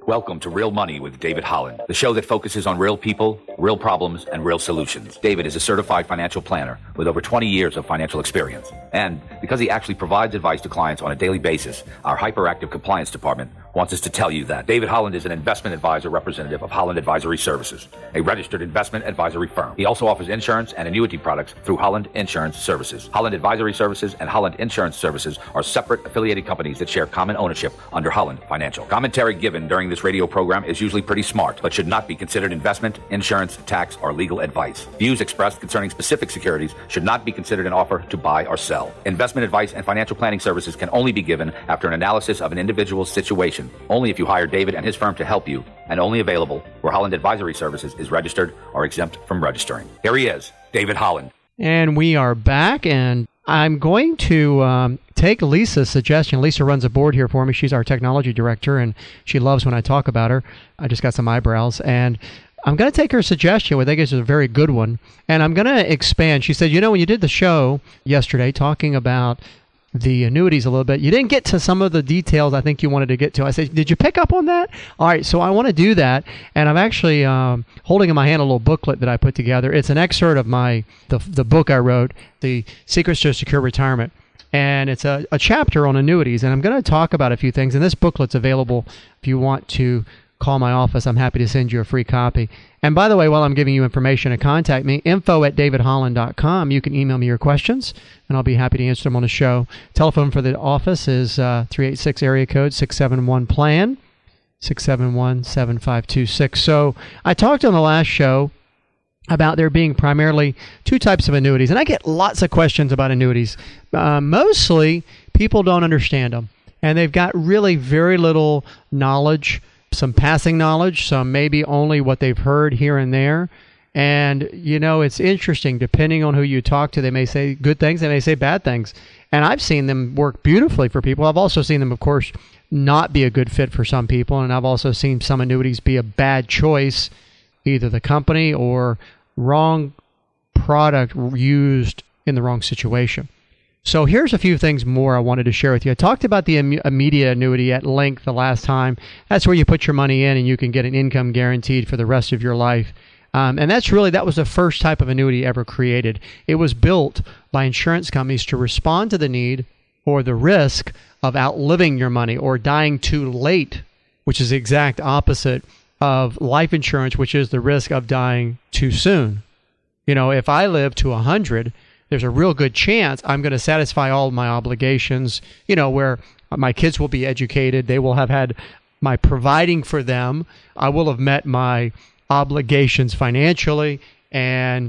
Welcome to Real Money with David Holland, the show that focuses on real people, real problems, and real solutions. David is a certified financial planner with over 20 years of financial experience. And because he actually provides advice to clients on a daily basis, our hyperactive compliance department wants us to tell you that David Holland is an investment advisor representative of Holland Advisory Services, a registered investment advisory firm. He also offers insurance and annuity products through Holland Insurance Services. Holland Advisory Services and Holland Insurance Services are separate affiliated companies that share common ownership under Holland Financial. Commentary given during this radio program is usually pretty smart, but should not be considered investment, insurance, tax, or legal advice. Views expressed concerning specific securities should not be considered an offer to buy or sell. Investment advice and financial planning services can only be given after an analysis of an individual's situation, only if you hire David and his firm to help you, and only available where Holland Advisory Services is registered or exempt from registering. Here he is, David Holland. And we are back, and I'm going to take Lisa's suggestion. Lisa runs a board here for me. She's our technology director, and she loves when I talk about her. I just got some eyebrows, and I'm going to take her suggestion, which I think is a very good one, and I'm going to expand. She said, when you did the show yesterday talking about the annuities a little bit, you didn't get to some of the details I think you wanted to get to. I said, did you pick up on that? All right, so I want to do that, and I'm actually holding in my hand a little booklet that I put together. It's an excerpt of the book I wrote, The Secrets to a Secure Retirement, and it's a chapter on annuities, and I'm going to talk about a few things, and this booklet's available if you want to call my office. I'm happy to send you a free copy. And by the way, while I'm giving you information to contact me, info@davidholland.com. You can email me your questions, and I'll be happy to answer them on the show. Telephone for the office is 386 area code 671-PLAN, 671-7526. So I talked on the last show about there being primarily two types of annuities, and I get lots of questions about annuities. Mostly, people don't understand them, and they've got really very little knowledge, some passing knowledge, some maybe only what they've heard here and there. And, it's interesting. Depending on who you talk to, they may say good things, they may say bad things. And I've seen them work beautifully for people. I've also seen them, of course, not be a good fit for some people. And I've also seen some annuities be a bad choice, either the company or wrong product used in the wrong situation. So here's a few things more I wanted to share with you. I talked about the immediate annuity at length the last time. That's where you put your money in and you can get an income guaranteed for the rest of your life. And that was the first type of annuity ever created. It was built by insurance companies to respond to the need or the risk of outliving your money or dying too late, which is the exact opposite of life insurance, which is the risk of dying too soon. If I live to 100, there's a real good chance I'm going to satisfy all of my obligations, where my kids will be educated. They will have had my providing for them. I will have met my obligations financially. And,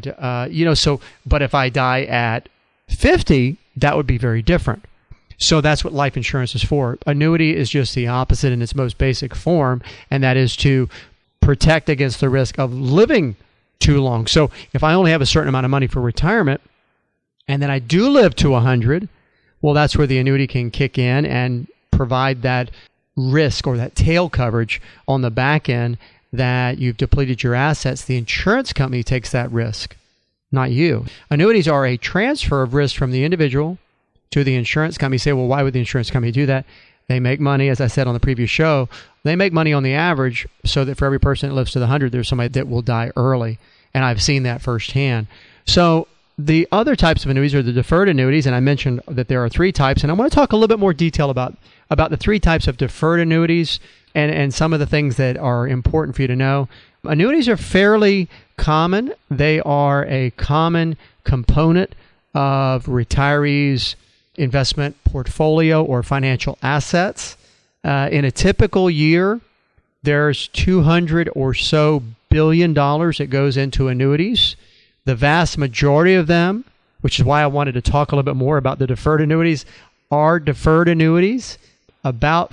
but if I die at 50, that would be very different. So that's what life insurance is for. Annuity is just the opposite in its most basic form, and that is to protect against the risk of living too long. So if I only have a certain amount of money for retirement, and then I do live to 100, well, that's where the annuity can kick in and provide that risk or that tail coverage on the back end that you've depleted your assets. The insurance company takes that risk, not you. Annuities are a transfer of risk from the individual to the insurance company. You say, well, why would the insurance company do that? They make money, as I said on the previous show, they make money on the average so that for every person that lives to the 100, there's somebody that will die early. And I've seen that firsthand. So the other types of annuities are the deferred annuities, and I mentioned that there are three types, and I want to talk a little bit more detail about the three types of deferred annuities and some of the things that are important for you to know. Annuities are fairly common. They are a common component of retirees' investment portfolio or financial assets. In a typical year, there's $200 or so billion that goes into annuities. The vast majority of them, which is why I wanted to talk a little bit more about the deferred annuities, are deferred annuities. About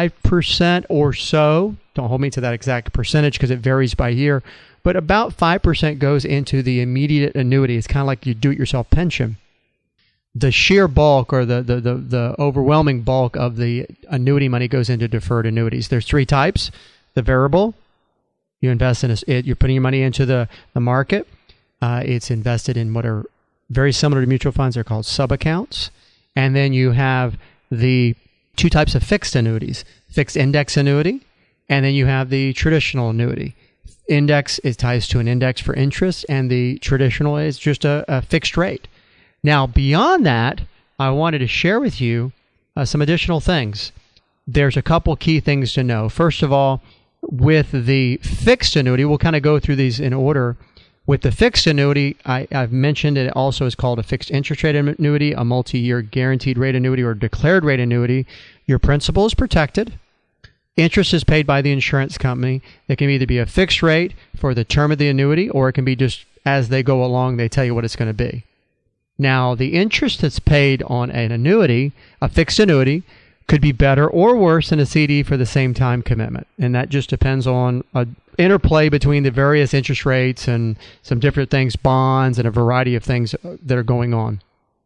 5% or so, don't hold me to that exact percentage because it varies by year, but about 5% goes into the immediate annuity. It's kind of like your do-it-yourself pension. The sheer bulk or the overwhelming bulk of the annuity money goes into deferred annuities. There's three types. The variable, you invest in you're putting your money into the market. It's invested in what are very similar to mutual funds. They're called sub-accounts. And then you have the two types of fixed annuities, fixed index annuity And then you have the traditional annuity. Index is ties to an index for interest, and the traditional is just a fixed rate. Now, beyond that, I wanted to share with you some additional things. There's a couple key things to know. First of all, with the fixed annuity, we'll kind of go through these in order. With the fixed annuity, I've mentioned it also is called a fixed interest rate annuity, a multi-year guaranteed rate annuity, or declared rate annuity. Your principal is protected. Interest is paid by the insurance company. It can either be a fixed rate for the term of the annuity, or it can be just as they go along, they tell you what it's going to be. Now, the interest that's paid on an annuity, a fixed annuity, could be better or worse than a CD for the same time commitment. And that just depends on an interplay between the various interest rates and some different things, bonds, and a variety of things that are going on.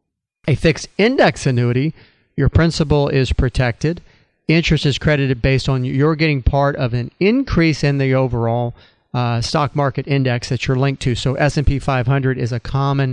A fixed index annuity, your principal is protected. Interest is credited based on you're getting part of an increase in the overall stock market index that you're linked to. So S&P 500 is a common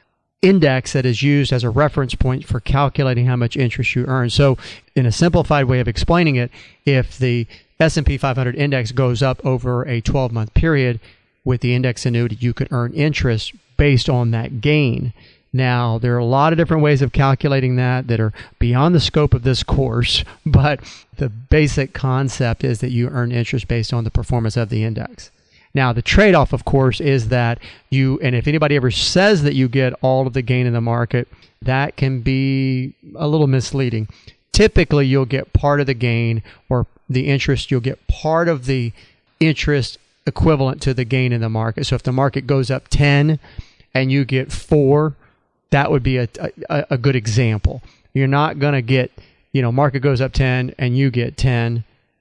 index that is used as a reference point for calculating how much interest you earn. So in a simplified way of explaining it, if the S&P 500 index goes up over a 12-month period with the index annuity, you could earn interest based on that gain. Now, there are a lot of different ways of calculating that are beyond the scope of this course, but the basic concept is that you earn interest based on the performance of the index. Now, the trade-off, of course, is that and if anybody ever says that you get all of the gain in the market, that can be a little misleading. Typically, you'll get part of the gain, or the interest, you'll get part of the interest equivalent to the gain in the market. So if the market goes up 10 and you get 4, that would be a good example. You're not going to get, market goes up 10 and you get 10,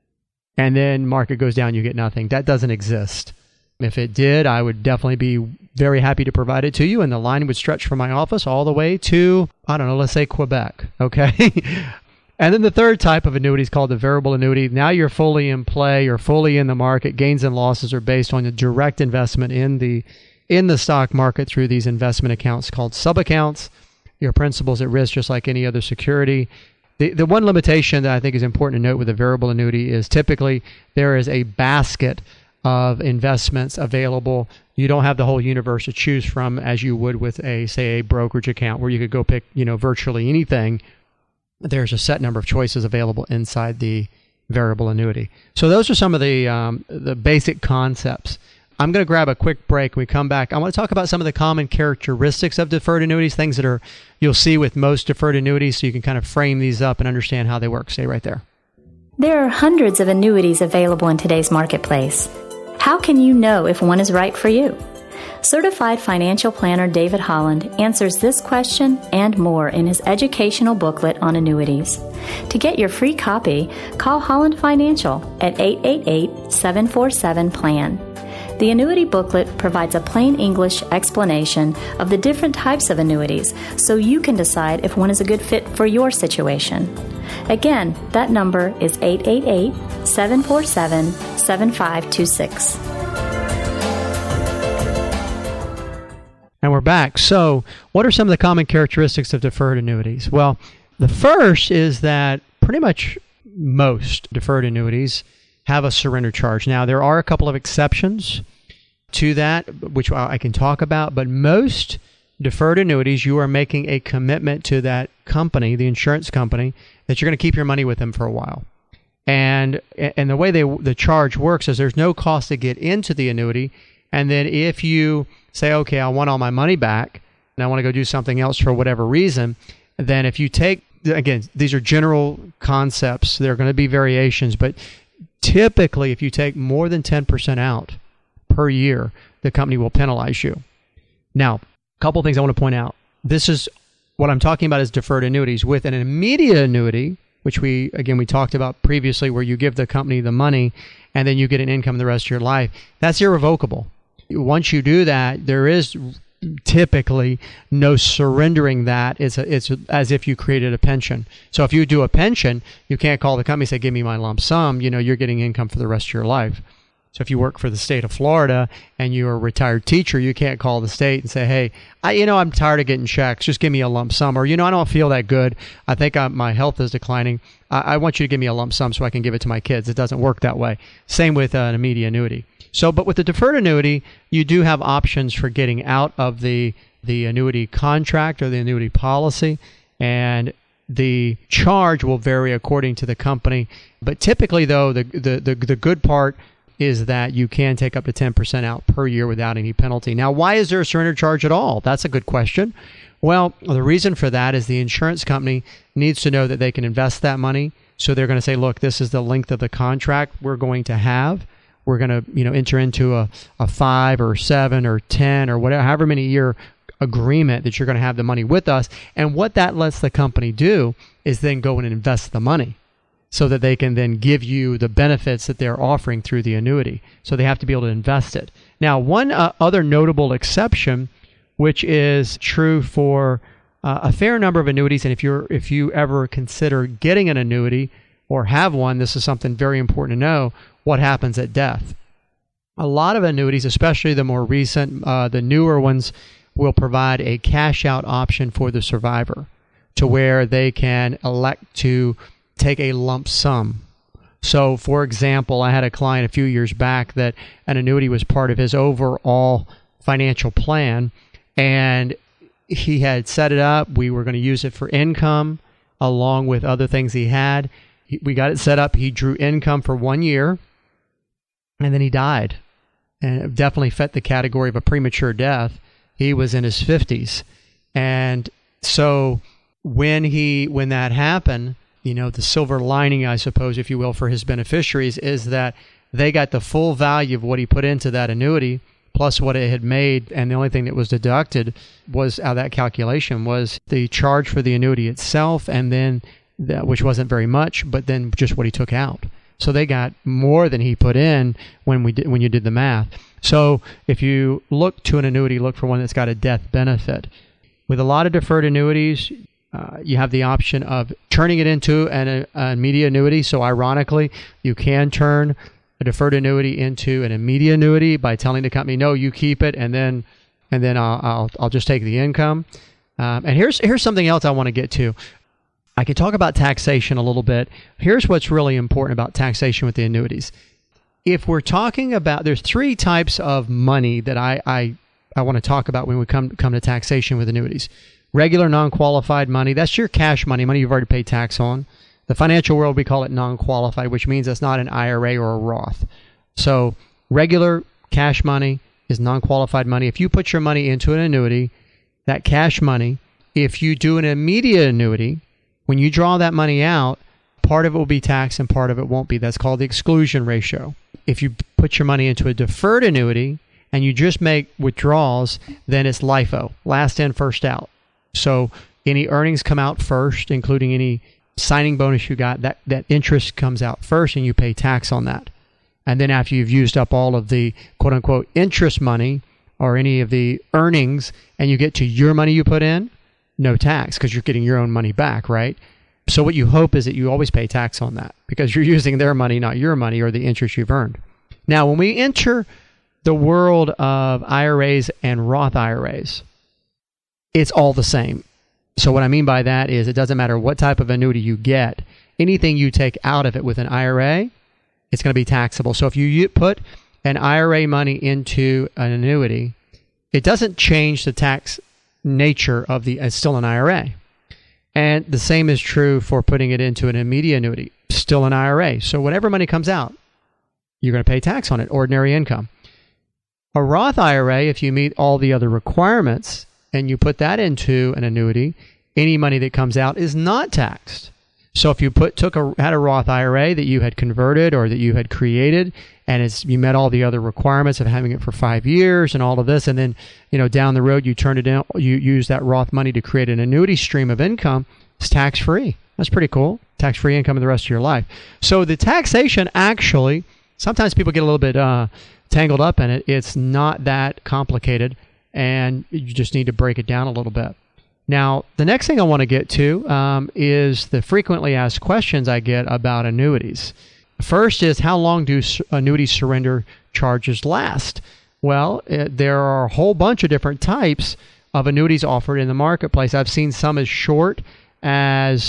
and then market goes down, you get nothing. That doesn't exist. If it did, I would definitely be very happy to provide it to you, and the line would stretch from my office all the way to, let's say Quebec, okay? And then the third type of annuity is called the variable annuity. Now you're fully in play, you're fully in the market. Gains and losses are based on the direct investment in the stock market through these investment accounts called sub-accounts. Your principal's at risk just like any other security. The one limitation that I think is important to note with a variable annuity is typically there is a basket of investments available. You don't have the whole universe to choose from as you would with a brokerage account where you could go pick, virtually anything. There's a set number of choices available inside the variable annuity. So those are some of the basic concepts. I'm going to grab a quick break. When we come back, I want to talk about some of the common characteristics of deferred annuities, things that you'll see with most deferred annuities, so you can kind of frame these up and understand how they work. Stay right there. There are hundreds of annuities available in today's marketplace. How can you know if one is right for you? Certified financial planner David Holland answers this question and more in his educational booklet on annuities. To get your free copy, call Holland Financial at 888-747-PLAN. The annuity booklet provides a plain English explanation of the different types of annuities so you can decide if one is a good fit for your situation. Again, that number is 888-747-7526. And we're back. So, what are some of the common characteristics of deferred annuities? Well, the first is that pretty much most deferred annuities have a surrender charge. Now, there are a couple of exceptions to that, which I can talk about, but most deferred annuities, you are making a commitment to that company, the insurance company, that you're going to keep your money with them for a while. And the way the charge works is there's no cost to get into the annuity, and then if you say, okay, I want all my money back, and I want to go do something else for whatever reason, then if you take, again, these are general concepts, there are going to be variations, but typically, if you take more than 10% out per year, the company will penalize you. Now, a couple of things I want to point out. This is what I'm talking about is deferred annuities. With an immediate annuity, which we talked about previously, where you give the company the money and then you get an income the rest of your life, that's irrevocable. Once you do that, there is typically no surrendering that. It's as if you created a pension. So if you do a pension, you can't call the company and say, give me my lump sum. You're getting income for the rest of your life. So if you work for the state of Florida and you're a retired teacher, you can't call the state and say, hey, I'm tired of getting checks. Just give me a lump sum. Or, I don't feel that good. I think my health is declining. I want you to give me a lump sum so I can give it to my kids. It doesn't work that way. Same with an immediate annuity. But with the deferred annuity, you do have options for getting out of the annuity contract or the annuity policy. And the charge will vary according to the company. But typically, though, the good part is that you can take up to 10% out per year without any penalty. Now, why is there a surrender charge at all? That's a good question. Well, the reason for that is the insurance company needs to know that they can invest that money. So they're going to say, look, this is the length of the contract we're going to have. We're going to enter into a 5 or 7 or 10 or whatever, however many year agreement that you're going to have the money with us. And what that lets the company do is then go and invest the money, so that they can then give you the benefits that they're offering through the annuity. So they have to be able to invest it. Now, one other notable exception, which is true for a fair number of annuities, and if you ever consider getting an annuity or have one, this is something very important to know: what happens at death. A lot of annuities, especially the more recent, the newer ones, will provide a cash-out option for the survivor, to where they can elect to take a lump sum. So, for example, I had a client a few years back that an annuity was part of his overall financial plan, and he had set it up. We were going to use it for income along with other things he had. We got it set up. He drew income for 1 year, and then he died. And it definitely fit the category of a premature death. He was in his 50s. And so when that happened, the silver lining, I suppose, if you will, for his beneficiaries is that they got the full value of what he put into that annuity plus what it had made, and the only thing that was deducted was out of that calculation was the charge for the annuity itself, and then which wasn't very much, but then just what he took out. So they got more than he put in when you did the math. So if you look to an annuity, look for one that's got a death benefit. With a lot of deferred annuities, you have the option of turning it into an immediate annuity. So ironically, you can turn a deferred annuity into an immediate annuity by telling the company, no, you keep it, and then I'll just take the income. And here's something else I want to get to. I can talk about taxation a little bit. Here's what's really important about taxation with the annuities. If we're talking about, there's 3 types of money that I want to talk about when we come to taxation with annuities. Regular non-qualified money, that's your cash money you've already paid tax on. The financial world, we call it non-qualified, which means it's not an IRA or a Roth. So regular cash money is non-qualified money. If you put your money into an annuity, that cash money, if you do an immediate annuity, when you draw that money out, part of it will be taxed and part of it won't be. That's called the exclusion ratio. If you put your money into a deferred annuity and you just make withdrawals, then it's LIFO, last in, first out. So any earnings come out first, including any signing bonus you got, that interest comes out first and you pay tax on that. And then after you've used up all of the quote-unquote interest money or any of the earnings and you get to your money you put in, no tax because you're getting your own money back, right? So what you hope is that you always pay tax on that because you're using their money, not your money or the interest you've earned. Now, when we enter the world of IRAs and Roth IRAs, it's all the same. So what I mean by that is it doesn't matter what type of annuity you get. Anything you take out of it with an IRA, it's going to be taxable. So if you put an IRA money into an annuity, it doesn't change the tax nature of it's still an IRA. And the same is true for putting it into an immediate annuity, still an IRA. So whatever money comes out, you're going to pay tax on it, ordinary income. A Roth IRA, if you meet all the other requirements and you put that into an annuity, any money that comes out is not taxed. So if you had a Roth IRA that you had converted or that you had created, and you met all the other requirements of having it for 5 years and all of this, and then down the road you turned it in, you use that Roth money to create an annuity stream of income, it's tax free. That's pretty cool. Tax free income in the rest of your life. So the taxation actually, sometimes people get a little bit tangled up in it. It's not that complicated, and you just need to break it down a little bit. Now, the next thing I want to get to is the frequently asked questions I get about annuities. First is, how long do annuity surrender charges last? Well, there are a whole bunch of different types of annuities offered in the marketplace. I've seen some as short as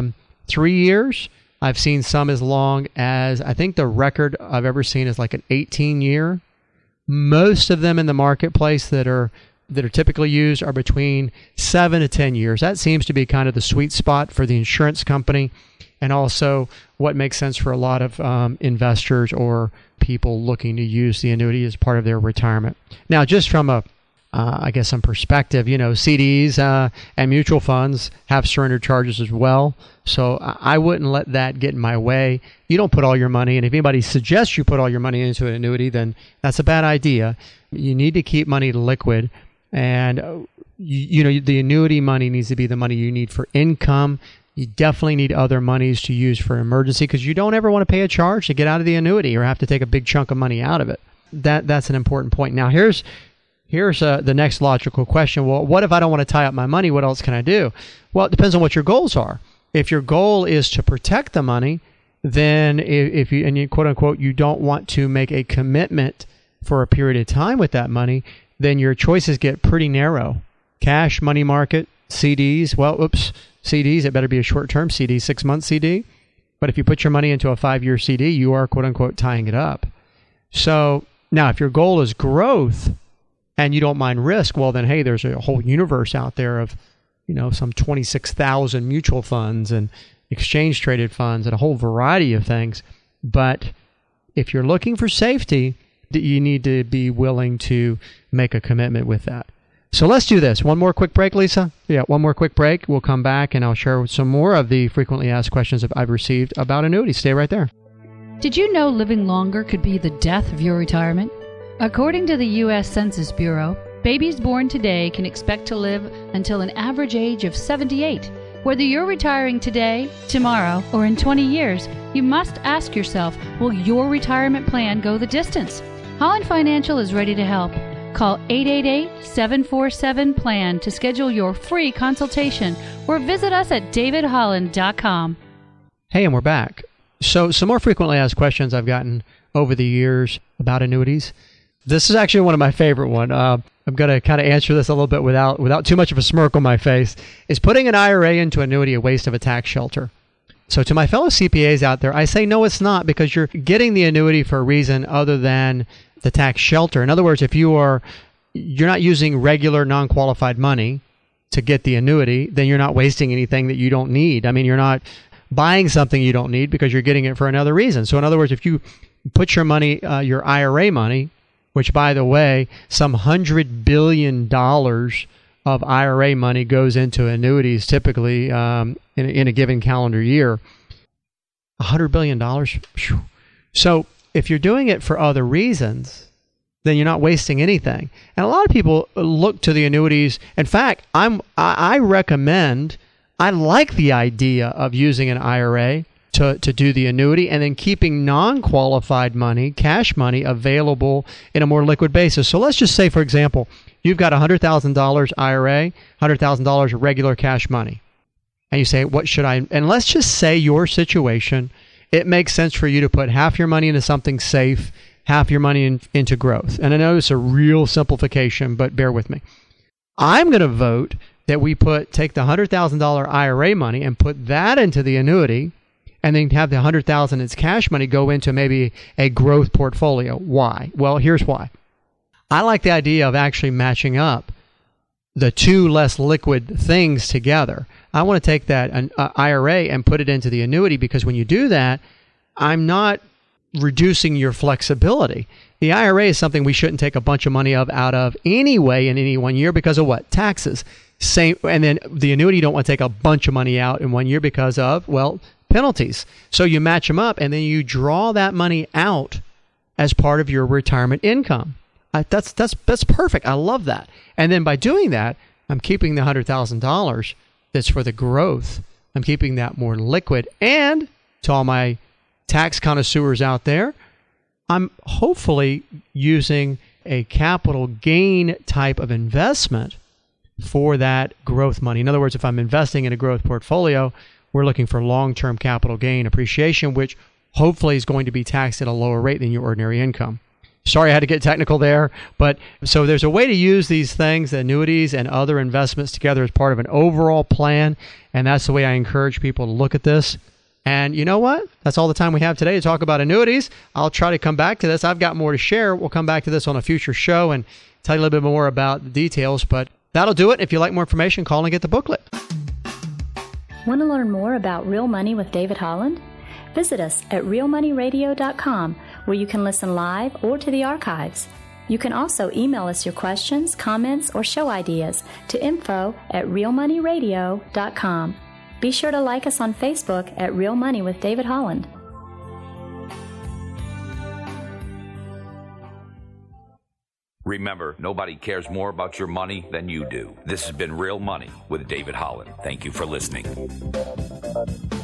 3 years. I've seen some as long as, I think the record I've ever seen is like an 18-year. Most of them in the marketplace that are typically used are between 7 to 10 years. That seems to be kind of the sweet spot for the insurance company, and also what makes sense for a lot of investors or people looking to use the annuity as part of their retirement. Now, just from some perspective, CDs and mutual funds have surrender charges as well. So I wouldn't let that get in my way. You don't put all your money, and if anybody suggests you put all your money into an annuity, then that's a bad idea. You need to keep money liquid, and the annuity money needs to be the money you need for income. You definitely need other monies to use for emergency, because you don't ever want to pay a charge to get out of the annuity or have to take a big chunk of money out of it. That's an important point. Now, here's the next logical question. Well, what if I don't want to tie up my money? What else can I do? Well, it depends on what your goals are. If your goal is to protect the money, then if you quote unquote, you don't want to make a commitment for a period of time with that money, then your choices get pretty narrow. Cash, money market, CDs. CDs, it better be a short-term CD, 6-month CD. But if you put your money into a 5-year CD, you are quote unquote tying it up. So now if your goal is growth, and you don't mind risk, well then, hey, there's a whole universe out there of, some 26,000 mutual funds and exchange traded funds and a whole variety of things. But if you're looking for safety, you need to be willing to make a commitment with that. So let's do this. One more quick break, Lisa? Yeah, one more quick break. We'll come back and I'll share some more of the frequently asked questions that I've received about annuities. Stay right there. Did you know living longer could be the death of your retirement? According to the U.S. Census Bureau, babies born today can expect to live until an average age of 78. Whether you're retiring today, tomorrow, or in 20 years, you must ask yourself, will your retirement plan go the distance? Holland Financial is ready to help. Call 888-747-PLAN to schedule your free consultation or visit us at davidholland.com. Hey, and we're back. So some more frequently asked questions I've gotten over the years about annuities. This is actually one of my favorite ones. I'm going to kind of answer this a little bit without too much of a smirk on my face. Is putting an IRA into annuity a waste of a tax shelter? So to my fellow CPAs out there, I say no, it's not, because you're getting the annuity for a reason other than the tax shelter. In other words, if you're not using regular non-qualified money to get the annuity, then you're not wasting anything that you don't need. I mean, you're not buying something you don't need because you're getting it for another reason. So in other words, if you put your money, your IRA money, which, by the way, some $100 billion of IRA money goes into annuities typically in a given calendar year. $100 billion. Whew. So if you're doing it for other reasons, then you're not wasting anything. And a lot of people look to the annuities. In fact, I like the idea of using an IRA to do the annuity, and then keeping non-qualified money, cash money, available in a more liquid basis. So let's just say, for example, you've got $100,000 IRA, $100,000 regular cash money. And you say, what should I? And let's just say your situation, it makes sense for you to put half your money into something safe, half your money into growth. And I know it's a real simplification, but bear with me. I'm going to vote that we take the $100,000 IRA money and put that into the annuity, and then have the $100,000 as cash money go into maybe a growth portfolio. Why? Well, here's why. I like the idea of actually matching up the two less liquid things together. I want to take that IRA and put it into the annuity, because when you do that, I'm not reducing your flexibility. The IRA is something we shouldn't take a bunch of money out of anyway in any 1 year because of what? Taxes. Same, and then the annuity, you don't want to take a bunch of money out in 1 year because of, well, penalties. So you match them up, and then you draw that money out as part of your retirement income. That's perfect. I love that. And then by doing that, I'm keeping the $100,000 that's for the growth. I'm keeping that more liquid. And to all my tax connoisseurs out there, I'm hopefully using a capital gain type of investment for that growth money. In other words, if I'm investing in a growth portfolio, we're looking for long-term capital gain appreciation, which hopefully is going to be taxed at a lower rate than your ordinary income. Sorry I had to get technical there, but so there's a way to use these things, the annuities and other investments together as part of an overall plan, and that's the way I encourage people to look at this. And you know what? That's all the time we have today to talk about annuities. I'll try to come back to this. I've got more to share. We'll come back to this on a future show and tell you a little bit more about the details, but that'll do it. If you'd like more information, call and get the booklet. Want to learn more about Real Money with David Holland? Visit us at realmoneyradio.com, where you can listen live or to the archives. You can also email us your questions, comments, or show ideas to info@realmoneyradio.com. Be sure to like us on Facebook at Real Money with David Holland. Remember, nobody cares more about your money than you do. This has been Real Money with David Holland. Thank you for listening.